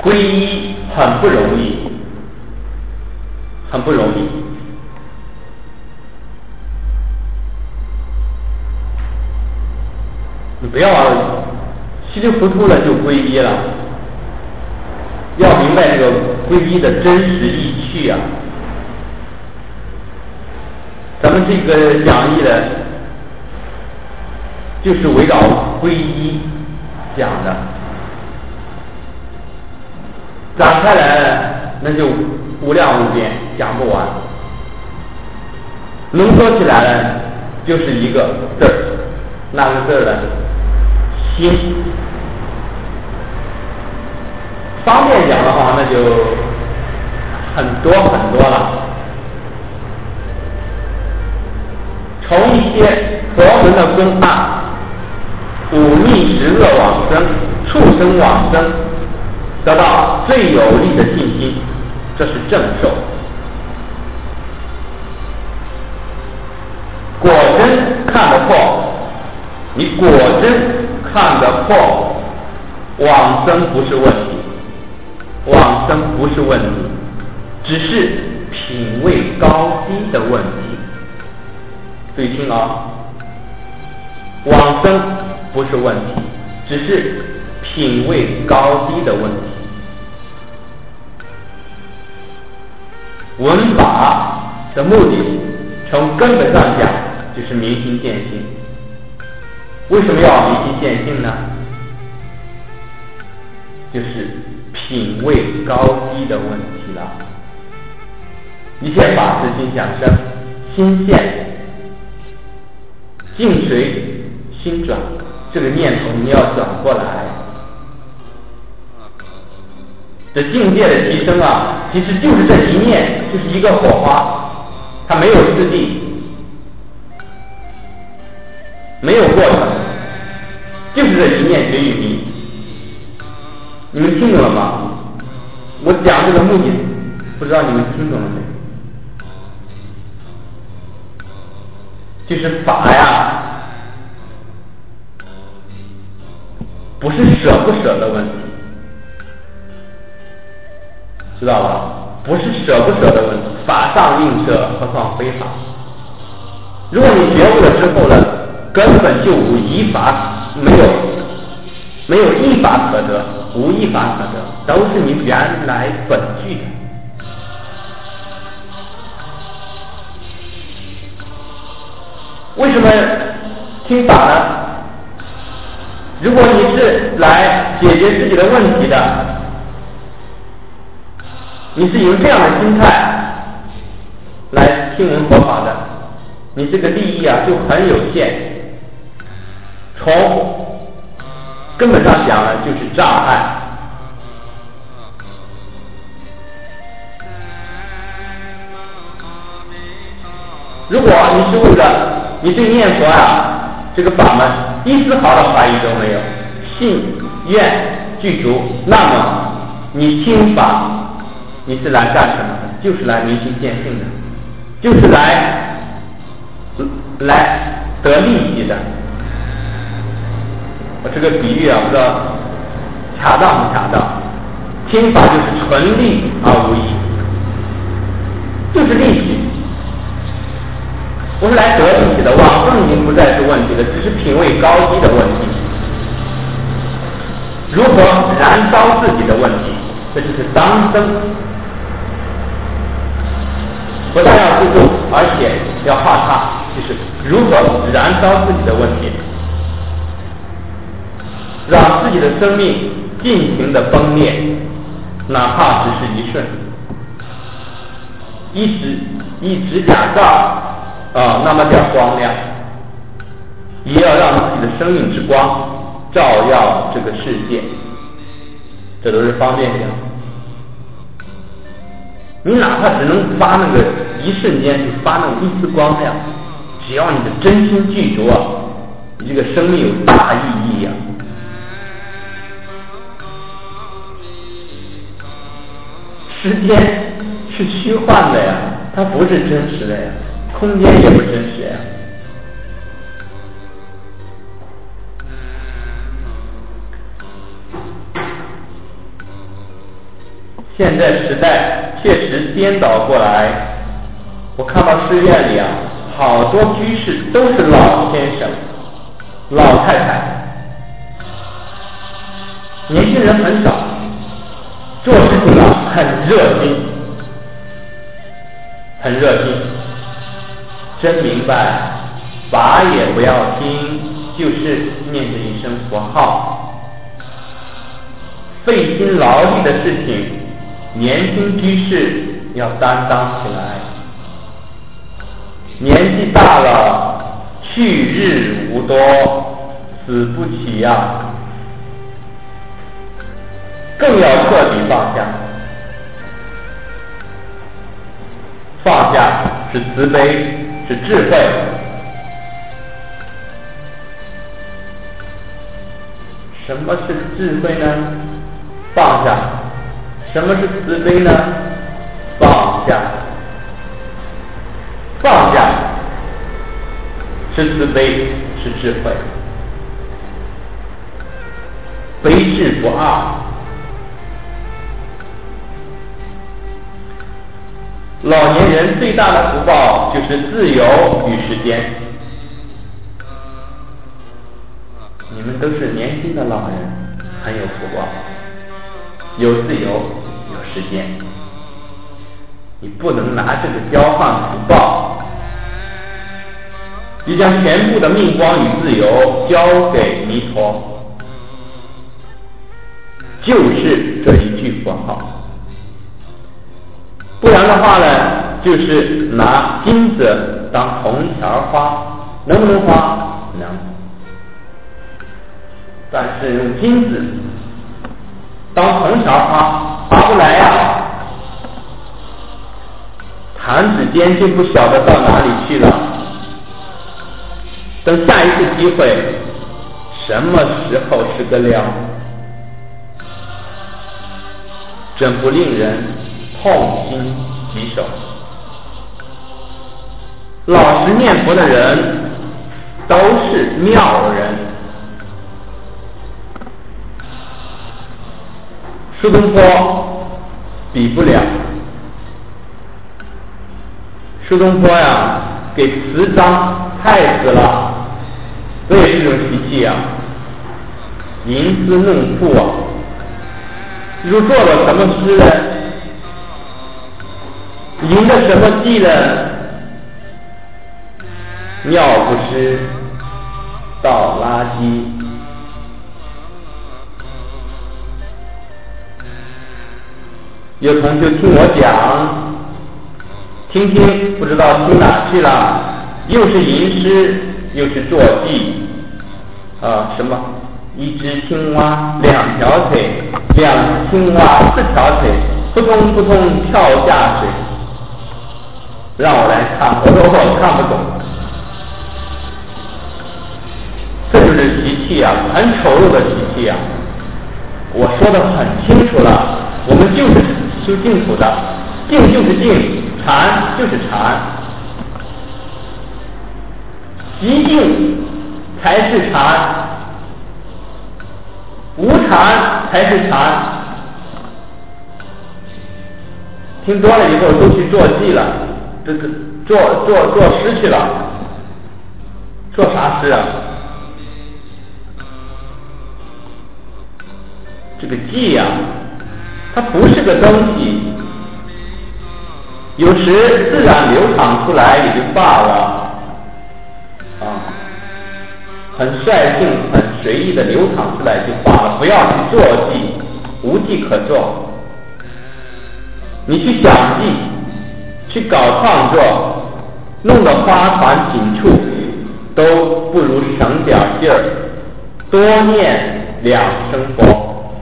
皈依很不容易，很不容易。你不要稀里糊涂了就皈依了，要明白这个皈依的真实意趣啊。咱们这个讲义的，就是围绕皈依讲的，展开来那就无量无边，讲不完。浓缩起来呢，就是一个字儿，那个字儿呢？心。方便讲的话，那就很多很多了。从一些佛门的公案，忤逆十恶往生、畜生往生，得到最有力的信心，这是正受。果真看得破，你果真看得破，往生不是问题，往生不是问题，只是品位高低的问题。注意听啊，往生不是问题，只是品位高低的问题。闻法的目的，从根本上讲，就是明心见性。为什么要明心见性呢？就是品位高低的问题了。一切法是心想生，心现，境随心转，这个念头你要转过来。这境界的提升啊，其实就是这一念，就是一个火花，它没有次第，没有过程，就是这一念觉与迷。你们听懂了吗？我讲这个目的，不知道你们听懂了没？就是法呀，不是舍不舍的问题，知道吧？不是舍不舍的问题，法上应舍，何况非法？如果你觉悟了之后呢，根本就无一法，没有一法可得，无一法可得，都是你原来本具的。为什么听法呢？如果你是来解决自己的问题的，你是用这样的心态来听闻佛法的，你这个利益啊就很有限。从根本上讲呢，就是障碍。如果你是为了你对念佛啊这个法门一丝毫的怀疑都没有，信愿具足，那么你听法你是来干什么的？就是来明心见性的，就是来得利益的。我这个比喻啊，不知道恰当不恰当？听法就是纯利而无益，就是利益。我是来得利益的，往生已经不再是问题了，只是品位高低的问题。如何燃烧自己的问题，这就是当生。不但要自度，而且要化他，就是如何燃烧自己的问题，让自己的生命尽情的崩裂，哪怕只是一瞬，一指甲盖那么点光亮，也要让自己的生命之光照耀这个世界，这都是方便性。你哪怕只能发那个一瞬间，就发那种一丝光亮，只要你的真心具足啊，你这个生命有大意义啊。时间是虚幻的呀，它不是真实的呀，空间也不真实呀。 现在时代确实颠倒过来，我看到寺院里好多居士都是老先生、老太太，年轻人很少，做事情很热心，很热心，真明白，法也不要听，就是念着一声佛号，费心劳力的事情，年轻居士要担当起来。年纪大了，去日无多，死不起更要彻底放下。放下是慈悲，是智慧。什么是智慧呢？放下。什么是慈悲呢？放下。放下是慈悲，是智慧。悲智不二。老年人最大的福报就是自由与时间。你们都是年轻的老人，很有福报，有自由，有时间。你不能拿这个交换福报，你将全部的命光与自由交给弥陀，就是这一句佛号。不然的话呢，就是拿金子当铜条花，能不能花？能。但是用金子当铜条花，划不来弹指间就不晓得到哪里去了。等下一次机会，什么时候是个了？真不令人痛心疾首。老实念佛的人都是妙人。苏东坡比不了。苏东坡给词章太死了，这也是一种习气吟诗弄赋如做了什么诗呢？吟的什么记呢？尿不湿，倒垃圾。有同学听我讲，听不知道听哪去了，又是吟诗，又是坐骑什么一只青蛙两条腿，两只青蛙四条腿，扑通扑通跳下水。让我来看，我看不懂。这就是习气很丑陋的习气我说得很清楚了，我们就是修净土的，净就是净，禅就是禅，极静才是禅，无禅才是禅。听多了以后都去做记了，做诗去了，做啥诗这个记它不是个东西，有时自然流淌出来也就罢了很率性很随意的流淌出来就罢了，不要去做记，无记可做。你去想记，去搞创作，弄得花团锦簇，都不如省点劲儿，多念2声佛。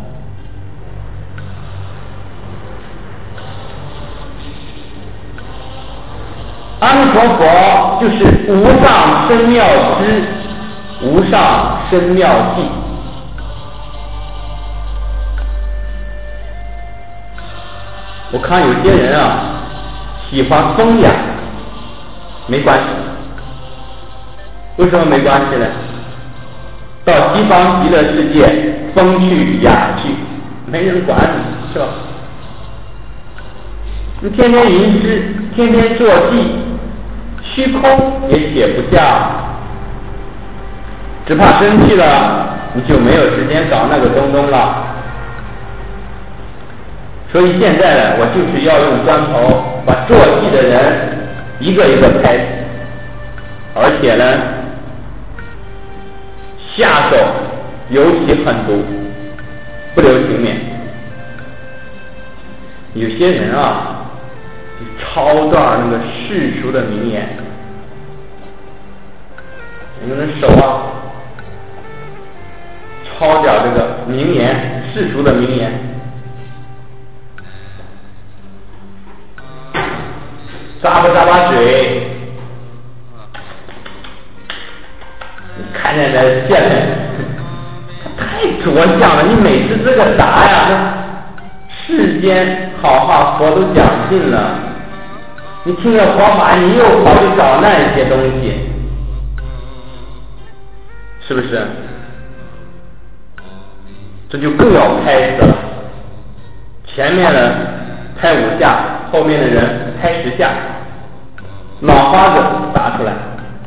阿弥陀佛就是无上深妙知，无上深妙记。我看有些人喜欢风雅，没关系。为什么没关系呢？到西方极乐世界，风去雅去，没人管你，是吧？ 你天天吟诗，天天作记，虚空也写不下，只怕生气了你就没有时间搞那个东东了。所以现在呢，我就是要用砖头把作记的人一个一个拍死，而且呢下手尤其狠毒，不留情面。有些人啊就抄段那个世俗的名言，有人手啊抄点这个名言，世俗的名言，咂巴嘴，你看见的现在太着相了。你每次这个答呀，那世间好话佛都讲尽了，你听了佛法，你又跑去找那些东西，是不是？这就更要拍死了。前面呢拍5下，后面的人拍10下，脑花子打出来。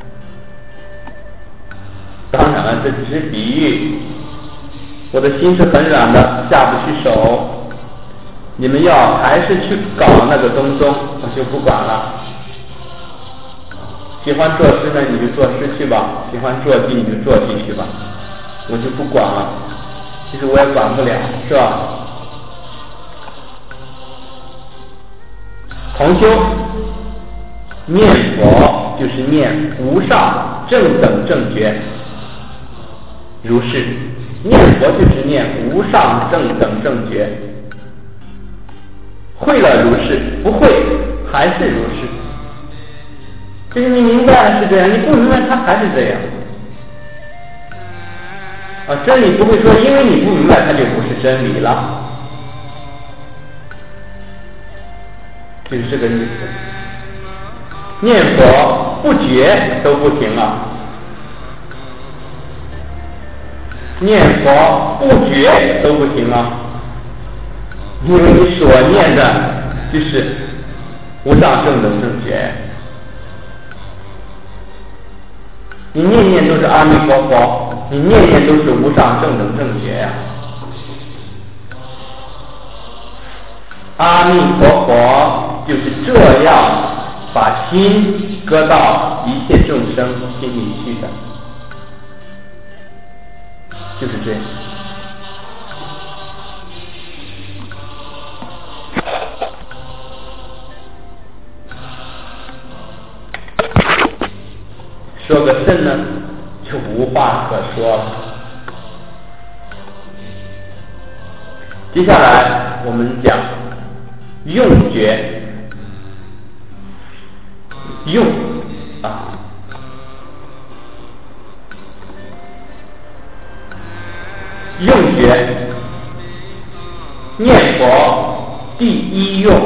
当然了，这只是比喻，我的心是很软的，下不去手。你们要还是去搞那个东东，我就不管了。喜欢作诗呢，你就作诗去吧；喜欢作记，你就作记去吧，我就不管了。其实我也管不了，是吧？同修念佛就是念无上正等正觉，如是念佛就是念无上正等正觉，会了如是，不会还是如是。就是你明白了是这样，你不明白它还是这样。真理不会说因为你不明白它就不是真理了，就是这个意思。念佛不觉都不行啊，念佛不觉都不行啊，因为你所念的就是无上正等正觉，你念念都是阿弥陀佛，你念念都是无上正等正觉呀。阿弥陀佛就是这样把心搁到一切众生心里去的，就是这样。说个甚呢，就无话可说了。接下来我们讲用觉，用用觉，念佛第一用，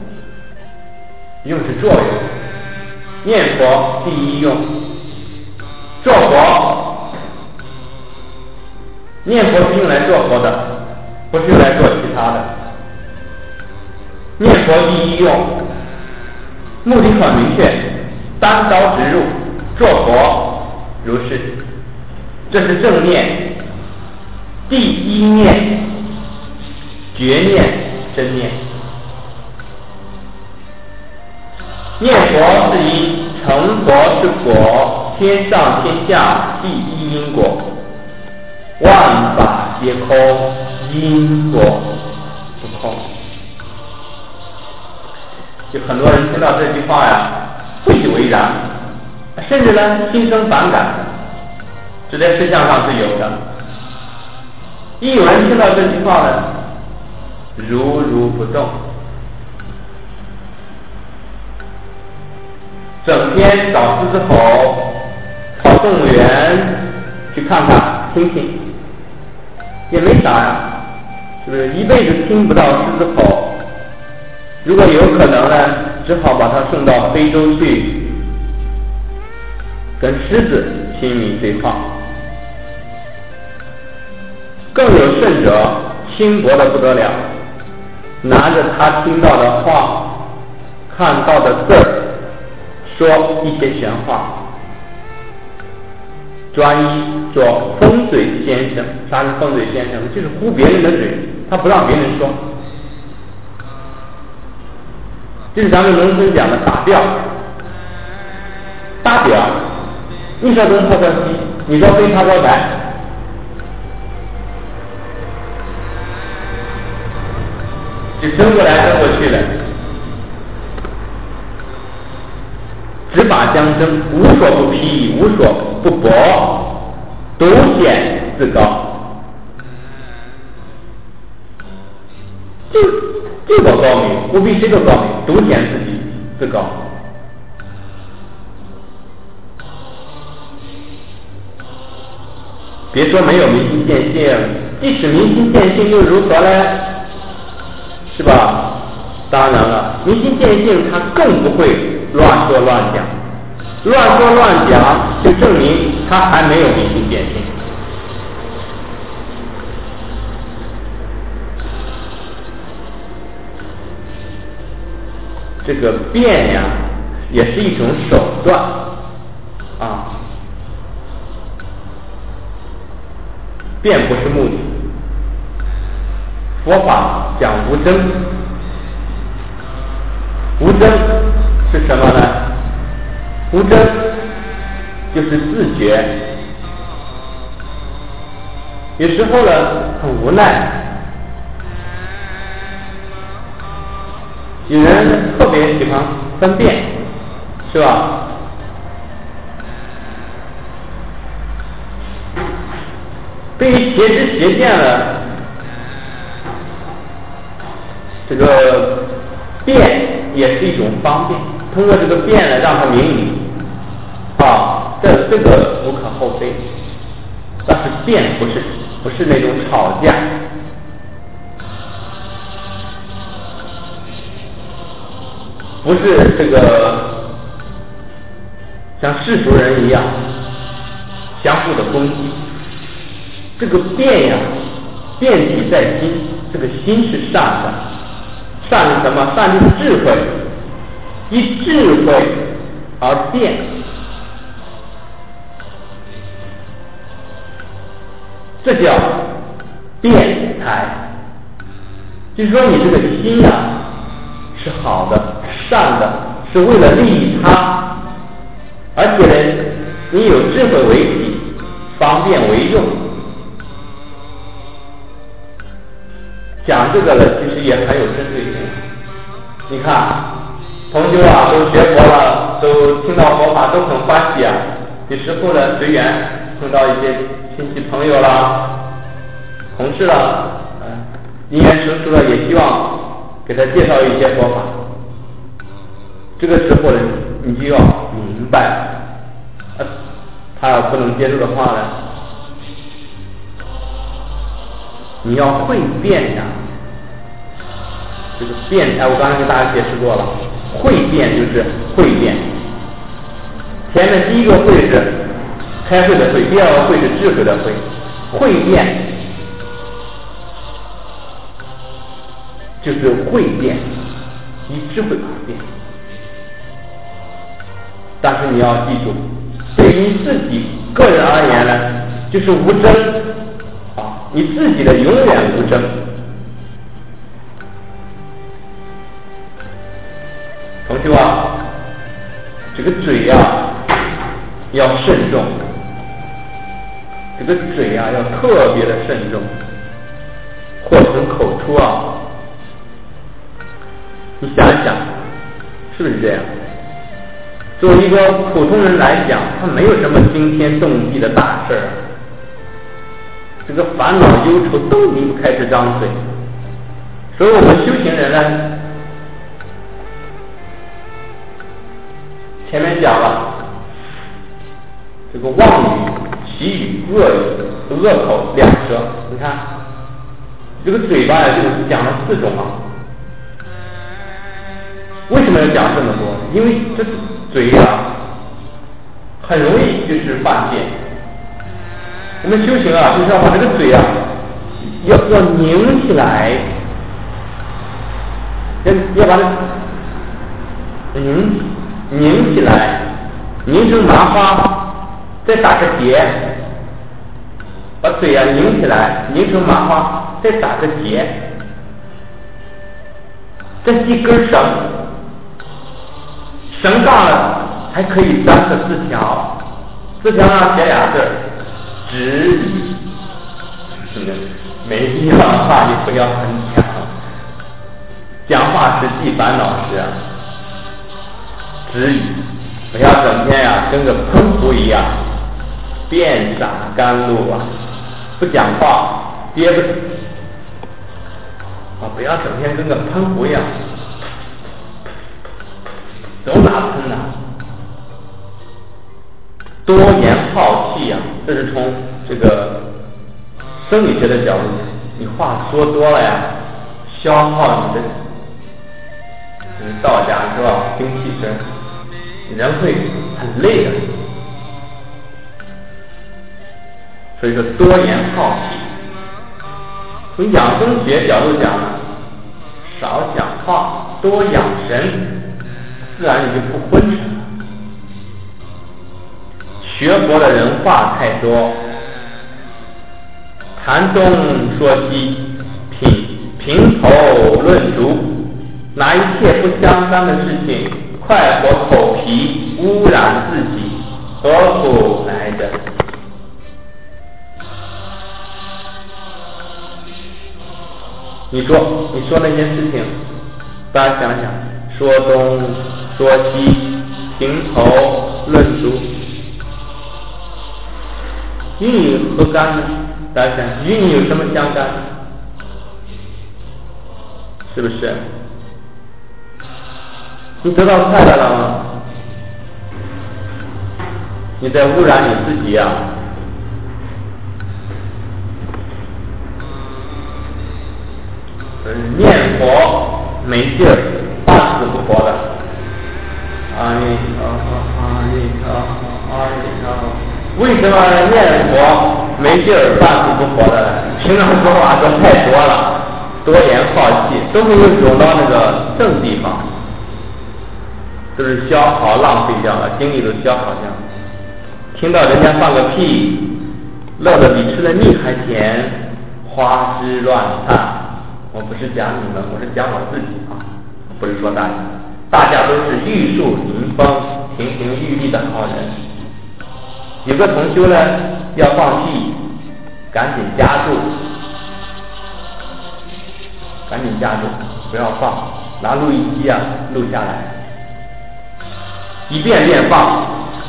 用是作用，念佛第一用，做佛，念佛是用来做佛的，不是用来做其他的。念佛第一用，目的很明确，单刀直入，做佛如是，这是正念，第一念，觉念真念。念佛是因，成佛是果，天上天下第一因果，万法皆空，因果不空。就很多人听到这句话呀，不以为然，甚至呢心生反感，这在实相上是有的。一有人听到这句话呢，如如不动，整天找狮子吼，跑动物园去看看听听，也没啥呀，是不是？一辈子听不到狮子吼，如果有可能呢，只好把他送到非洲去，跟狮子亲密对话。更有甚者，轻薄的不得了，拿着他听到的话看到的字儿说一些闲话，专一做封嘴先生。啥是封嘴先生？就是呼别人的嘴，他不让别人说。就是咱们农村讲的打调，打表，你说东，他说西，你说黑，他说白，就争过来争过去的，执法相争，无所不批，无所不驳，独显自高。这个高明，不比谁都高明，独显自己自高。别说没有明心见性，即使明心见性又如何呢？是吧？当然了，明心见性他更不会乱说乱讲，乱说乱讲就证明他还没有明心见性。这个辩呀，也是一种手段啊，辩不是目的。佛法讲无争，无争是什么呢？无争就是自觉，有时候呢很无奈。有人特别喜欢分辨，是吧？对于邪知邪见呢，这个辩也是一种方便，通过这个辩呢，让他明理啊，这个无可厚非。但是辩不是那种吵架。不是这个像世俗人一样相互的攻击，这个辩呀，辩体在心，这个心是善的，善是什么？善就是智慧，以智慧而辩，这叫辩才。就是说你这个心啊是好的，善的，是为了利益他，而且呢，你有智慧为体，方便为用。讲这个呢，其实也很有针对性。你看，同修啊，都学佛了，都听到佛法都很欢喜啊。有时候呢，随缘碰到一些亲戚朋友啦、同事啦，因缘成熟了，也希望给他介绍一些佛法。这个时候呢，你就要明白，他要不能接受的话呢，你要会辩呀。这个辩才我刚才跟大家解释过了，会辩就是会辩。前面第一个会是开会的会，第二个会是智慧的会，会辩就是会辩，以智慧而辩。但是你要记住，对于自己个人而言呢，就是无争啊，你自己的永远无争。同学啊，这个嘴啊要慎重，这个嘴啊要特别的慎重，祸从口出啊。你想一想，是不是这样？作为一个普通人来讲，他没有什么惊天动地的大事儿，这个烦恼忧愁都离不开这张嘴。所以我们修行人呢，前面讲了这个妄语、绮语、恶语、恶口、两舌，你看这个嘴巴呀，就讲了4种啊。为什么要讲这么多？因为这嘴啊，很容易就是犯戒。我们修行啊，就是要把这个嘴啊，要拧起来，要把它拧起来，拧成麻花，再打个结，把嘴拧起来，拧成麻花，再打个结，再系根绳，绳上了还可以粘个字条，字条上写俩字，止语。没必要的话，你不要很讲，讲话是记烦恼时啊。止语，不要整天跟个喷壶一样，遍洒甘露啊，不讲话，憋不住啊！不要整天跟个喷壶一样，走哪喷哪，多言好气啊！这是从这个生理学的角度讲，你话说多了消耗你的。道家是吧？精气神，人会很累的。所以说多言好气。从养生学角度讲呢，少讲话，多养神，自然你就不昏沉了。学佛的人话太多，谈东说西，评头论足。拿一切不相干的事情快活口皮，污染自己，何苦来着？你说那些事情，大家想想，说东说西，评头论足，与你何干呢？大家想，与你有什么相干？是不是？你得到快乐了吗？你在污染你自己啊！念佛没劲儿，半死不活的。阿弥陀佛，阿弥陀佛，阿弥陀佛。为什么念佛没劲儿，半死不活的呢？平常说话说太多了，多言好气，都没有用到那个正地方。都是消耗浪费掉了，精力都消耗掉了。听到人家放个屁，乐得比吃了蜜还甜，花枝乱颤。我不是讲你们，我是讲我自己啊，不是说大家都是玉树临风、亭亭玉立的好人。有个同修呢要放屁，赶紧夹住，不要放，拿录音机录下来。一遍遍放，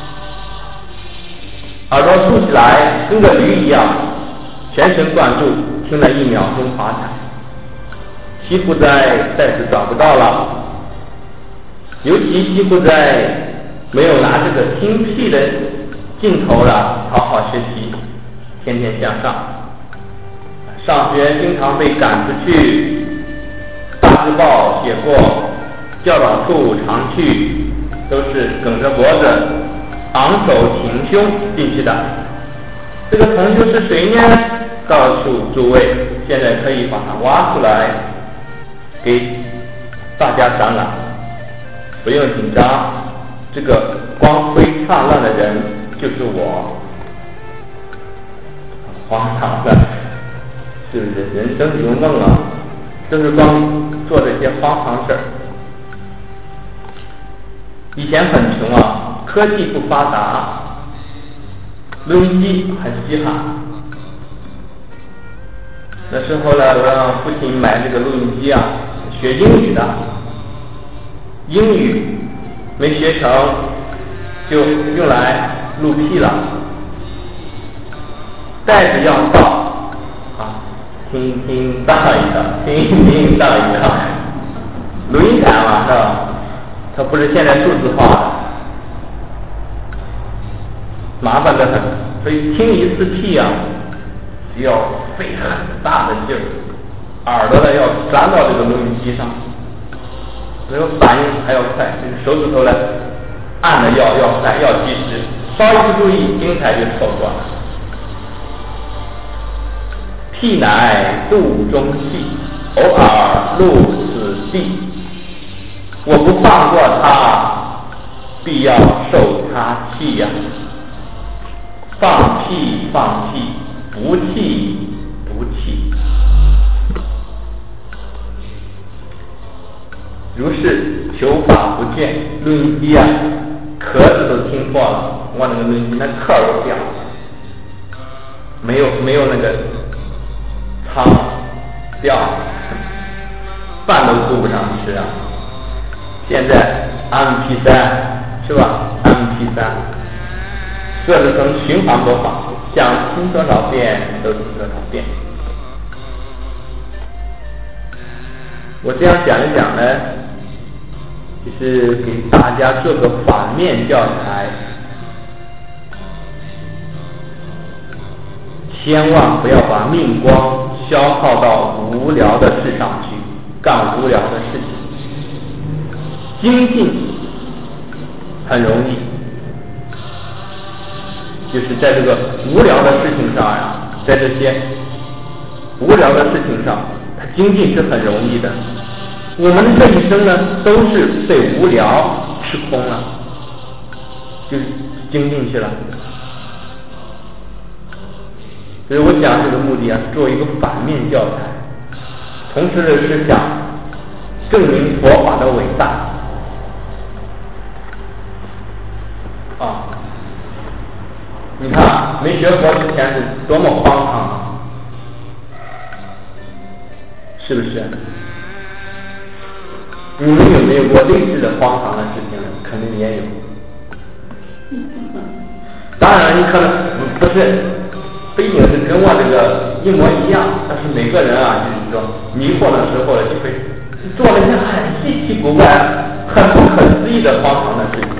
耳朵竖起来，跟个驴一样，全神贯注，听了1秒钟发财。西湖斋再次找不到了，尤其西湖斋没有拿这个听屁的劲头了，好好学习，天天向上。上学经常被赶出去，大字报写过，教导处常去。都是梗着脖子，昂首挺胸进去的。这个同修是谁呢？告诉诸位，现在可以把它挖出来给大家展览，不用紧张。这个光辉灿烂的人就是我，荒唐的，是不是？人生如梦啊，就是光做这些荒唐事儿。以前很穷啊，科技不发达，录音机很稀罕。那时候呢，我让父亲买这个录音机学英语的，英语没学成，就用来录屁了。袋子要倒听听倒一倒，听听倒一倒，录音感嘛，是吧？它不是现在数字化的，麻烦得很。所以听一次屁需要费很大的劲儿，耳朵呢要粘到这个录音机上，没有反应还要快，这个手指头呢按的要快要及时，稍一不注意，精彩就错过了。屁乃肚中气，偶尔入此地。 我不放过他，必要受他气呀。放弃，放弃，不弃，不弃。如是求法不倦，录音机啊，壳子都听破了，我那个录音机那壳都掉了，没有那个仓掉了，饭都顾不上吃啊。现在 MP3 是吧 ？MP3 设置成循环播放，想听多少遍都听多少遍。我这样讲一讲呢，就是给大家做个反面教材，千万不要把命光消耗到无聊的事上去，干无聊的事情。精进很容易，就是在这个无聊的事情上呀，在这些无聊的事情上，它精进是很容易的。我们这一生呢，都是被无聊吃空了，就是精进去了。所以我讲这个目的啊，是做一个反面教材，同时呢是想证明佛法的伟大。你看没学佛之前是多么荒唐啊，是不是？你们有没有过类似的荒唐的事情呢？肯定也有。当然你可能不是不一定是跟我这个一模一样，但是每个人啊，就是说迷惑的时候呢，就会做了一些很稀奇古怪、很不可思议的荒唐的事情。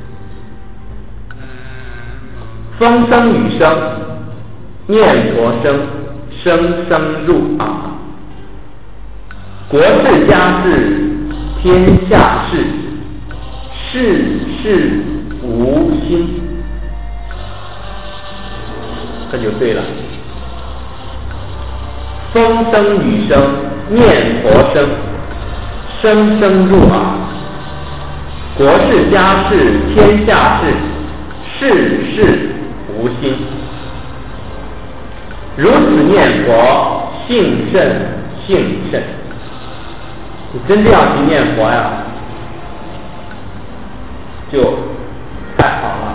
风声雨声，念佛声，声声入耳。国事家事，天下事，事事无心，这就对了。风声雨声，念佛声，声声入耳。国事家事，天下事，事事无心。如此念佛，幸甚幸甚。你真这样去念佛呀，就太好了。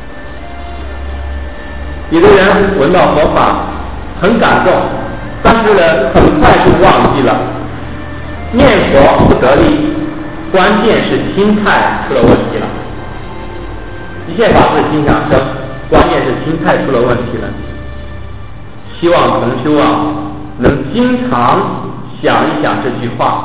有的人闻到佛法很感动，但是呢，很快就忘记了。念佛不得力，关键是心态出了问题了。一切法是心想生，关键是心态出了问题了。希望同修啊，能经常想一想这句话。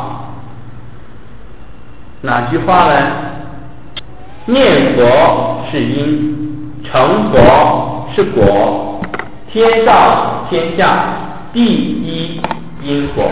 哪句话呢？念佛是因，成佛是果，天上天下第一因果。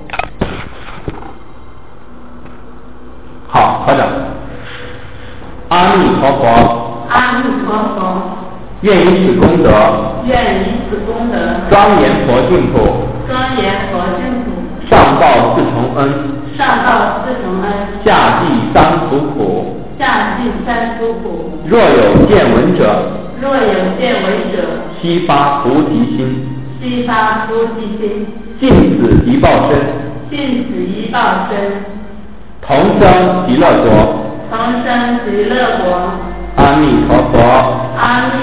好，合掌。阿弥陀佛。 阿弥陀佛。 愿以此功德。 愿以此功德。 庄严佛净土。 庄严佛净土。 上报四重恩。 上报四重恩， 下济三途苦。 下济三途苦。 若有见闻者， 若有见闻者， 悉发菩提心。 悉发菩提心。 尽此一报身。 尽此一报身。 同生极乐国。 同生极乐国。 阿弥陀佛。 阿弥